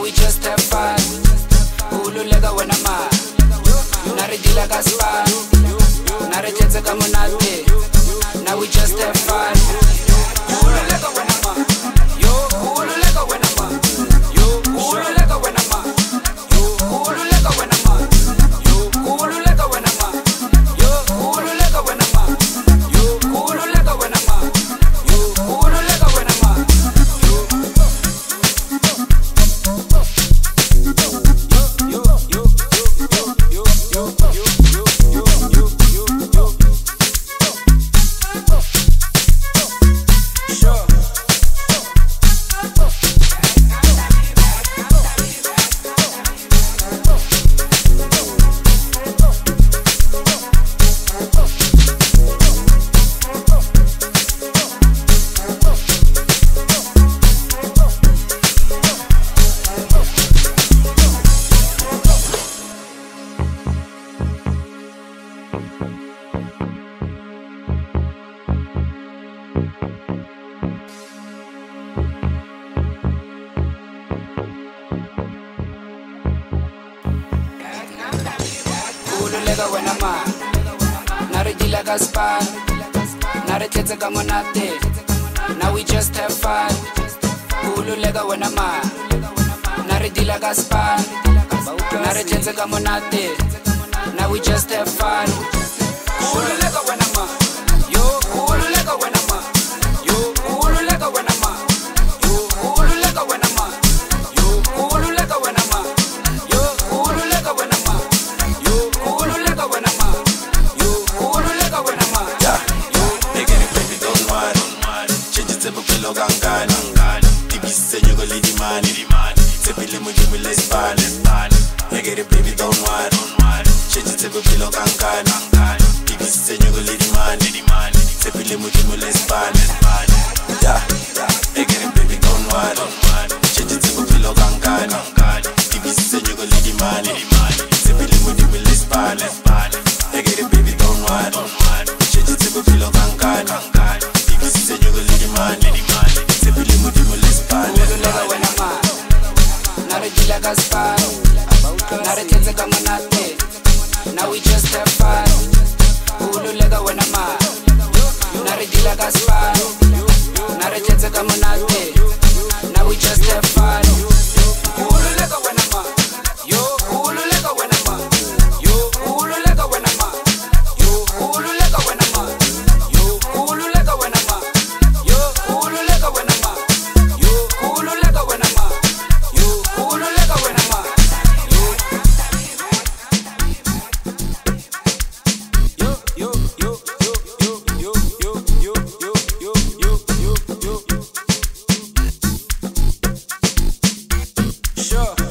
we just have fun. Kululeka wena ma, nare dila ka spa, nare tetse ka monate. Now we just have fun. Kululeka wena ma, yo kululeka wena ma, yo kululeka wena ma, yo kululeka wena ma, yo kululeka wena ma, yo kululeka wena ma, yo kululeka wena ma, yo kululeka wena ma. Kululeka wena ma, nare dila ka spa, nare tetse ka monate. Now we just have fun. Kululeka wena ma, nare dila ka spa, nare tetse ka monate. Now we just have fun. Kululeka wena ma, yo kululeka wena ma, yo kululeka wena ma, yo kululeka wena ma, yo kululeka wena ma, yo kululeka wena ma, yo kululeka wena ma, yo kululeka wena ma. Yeah, nigga, baby, don't worry. Change it up, pillow gangani. Tibise nyugo lidi mani. Tepile mujimu lespani. Nigga, baby, don't worry. Change it up, pillow gangani. Tibise nyugo lidi mani. Tepile mujimu lespani. Yeah, nigga, baby, don't worry. Change it up, pillow gangani. Tibise nyugo lidi mani. Tepile mujimu lespani. Nigga, baby, don't worry. Change it up, pillow gangani. Tibise nyugo lidi mani. Tepile mujimu lespani. Kululeka wena ma, nare dila ka spa, nare tetse ka monate. Now we just have fun. Kululeka wena ma, nare dila ka spa, nare tetse ka monate. Now we just have fun. Kululeka wena ma, yo kululeka wena ma, yo kululeka wena ma, yo kululeka wena ma, yo kululeka wena ma, yo kululeka wena ma, yo kululeka wena ma, yo kululeka wena ma, Sure.